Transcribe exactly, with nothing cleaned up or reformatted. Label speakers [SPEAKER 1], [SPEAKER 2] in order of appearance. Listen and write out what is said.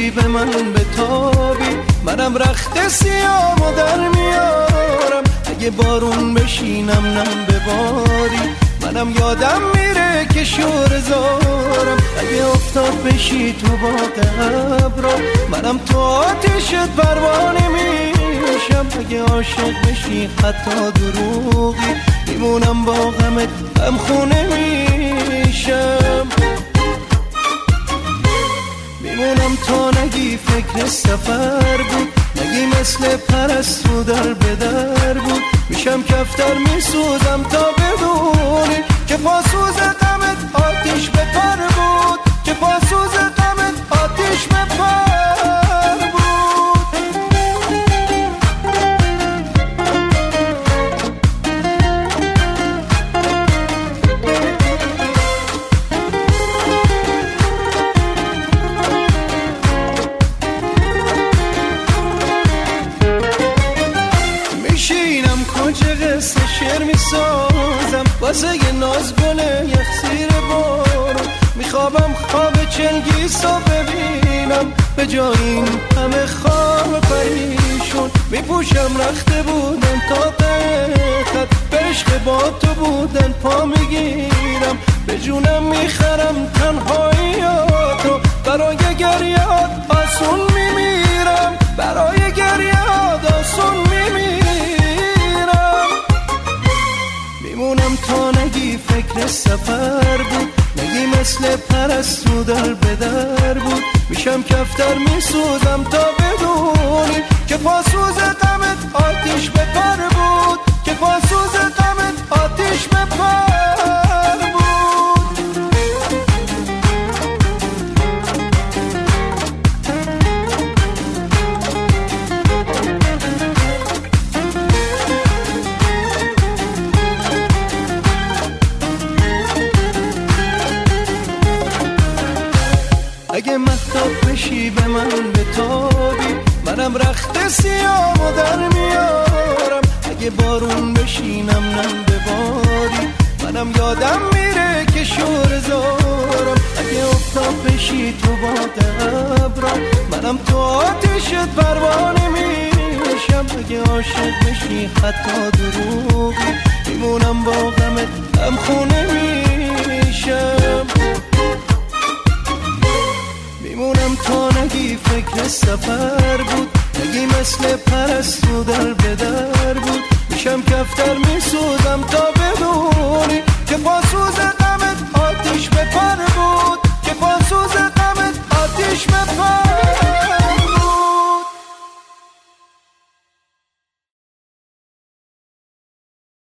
[SPEAKER 1] بشی به من بتابی، منم رخت سیامو در میارم. اگه بارون بشینم نم بباری، منم یادم میره که شور زارم. اگه افتاد بشی تو باغ ابرا، منم تو آتشت پروانه میشم. اگه عاشق بشی حتی دروغی، میمونم با غمت هم خونه میشم. میمونم تا نگی فکر سفر بود، نگی مثل پرستو در به در بود. میشم کفتر میسوزم تا بدونی که پاسوز غمت آتیش به پر بود، که پاسوز غمت آتیش به پر بود. قصه شعر میسازم واسه یه ناز گله یخسیر بارو. میخوابم خواب چنگیسا ببینم، به جای این همه خواب پریشون. میپوشم رخته بودن تا قیقت، به عشق با تو بودن پا میگیرم. به جونم میخرم تنهاییاتو، برای گریات آسون میمیرم، برای گریات آسون میمیرم. میمونم تا نگی فکر سفر بود، نگی مثل پرستو در به در بود. میشم کفتر میسوزم تا بدونی که پاسوز غمت آتیش به پر بود، که پاسوز غمت آتیش به پر بود. اگه مهتاب بشی به من بتابی، منم رخت سیامو در میارم. اگه بارون بشینم نم بباری، منم یادم میره که شور زارم. اگه افتاد بشی تو باغ ابرا، منم تو آتشت پروانه میشم. اگه عاشق بشی حتی دروغی، میمونم با غمت هم خونه میشم. میمونم تا نگی فکر سفر بود، نگی مثل پرستو در به در بود. میشم کفتر میسوز